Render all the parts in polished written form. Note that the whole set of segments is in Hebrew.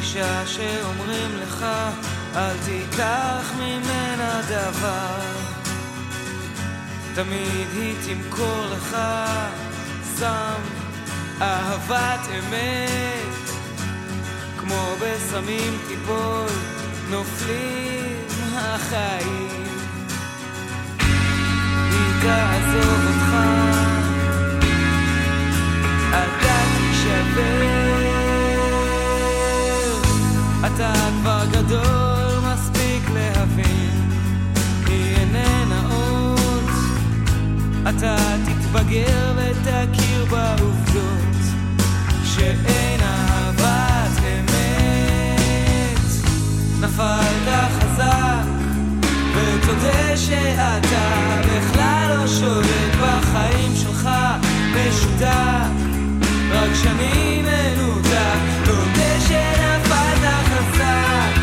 אישה שאומרים לך אל תיקח ממנה דבר, תמיד היא תמכור לך סם אהבת אמת, כמו בסמים תיפול נופלים החיים, היא תעזוב אותך, אתה תישבר, אתה כבר גדול מספיק להבין, היא איננה עוד, אתה תתבגר ותכיר בעובדות שאין אהבת אמת, נפלת חזק ותודה שאתה בכלל לא שולט בחיים שלך, משותק רק שנים מנותק, תודה שנפלת חזק,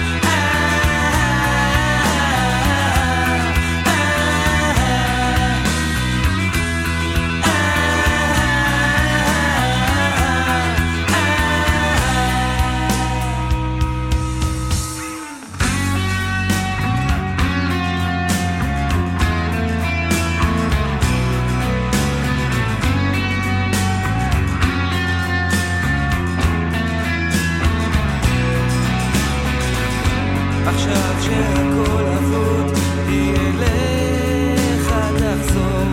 עכשיו שהכל אבוד, היא אליך תחזור,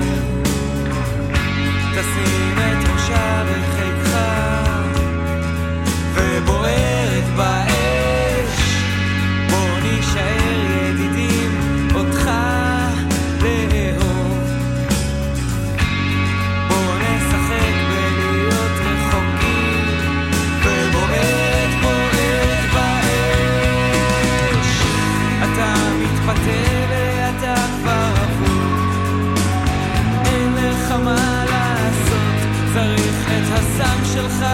תשים את ראשה בחיקך ובוערת באש, בוא נשאר ידידים אותך לאהוב, בוא נשחק בלהיות רחוקים ובוערת אתה מתפתה ואתה כבר אבוד, אין לך מה לעשות, צריך את הסם שלך,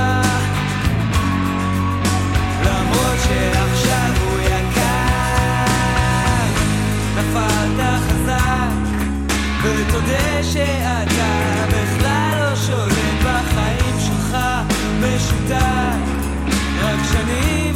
למרות שעכשיו הוא יקר, נפלת חזק ותודה שאתה בכלל לא שולט בחיים שלך, משותק רק שנים